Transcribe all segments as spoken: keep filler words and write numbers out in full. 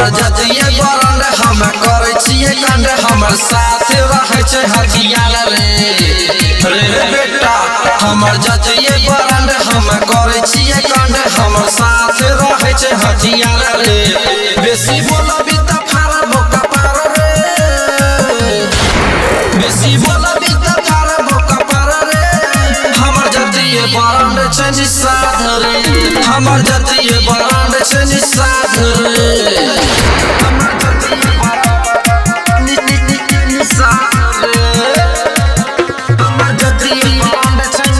हमर जतिये बरन हम करे छिए कांड हमर साथ रहे छे हथियार रे रे बेटा हमर जतिये बरन हम करे छिए कांड हमर साथ रहे छे हथियार रे बेसी बोलबी त फाड़बो कपार रे बेसी बोलबी त फाड़बो कपार रे हमर जतिये बरन छे निषाद रे हमर जतिये बरन छे निषाद रे हमर जतिये बरन निषाद रे हमर जतिये बरन छे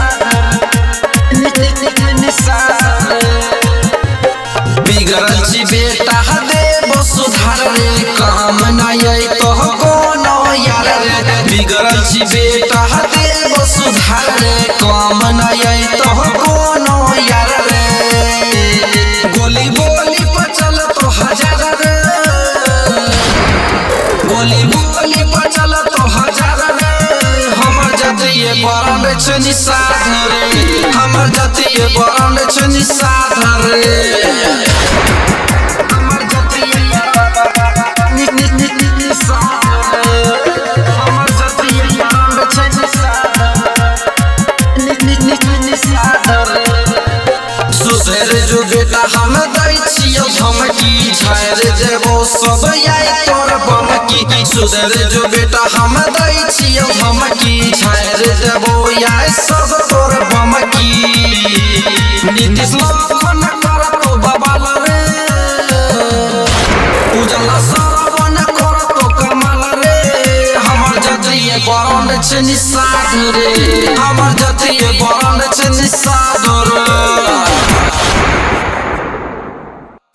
निषाद रे बिगड़ल छी बेटा देबो सुधार रे काम नहीं तो कोनो यार रे बिगड़ल छी बेटा देबो सुधार रे काम नहीं तो कोनो यार रे गोली बोली पर चल तो हजार रे गोली बोली पर चल तो हजार रे हमर जतिये बरन छे निषाद रे हमर जतिये बरन छे निषाद रे हमर जतिये निषाद रे हमर जतिये बरन छे निषाद रे सुधर जो बेटा हम दै छियौ धमकी झाड़ देबो सब आई तोर बमकी सुधर जो बेटा हम दै छियौ धमकी झाड़ देबो आई सब तोर बमकी नीतीश लखन करतो बबाल रे उजला सरवन करतो कमाल रे हमर जतिये बरन छे निषाद रे हमर जतिये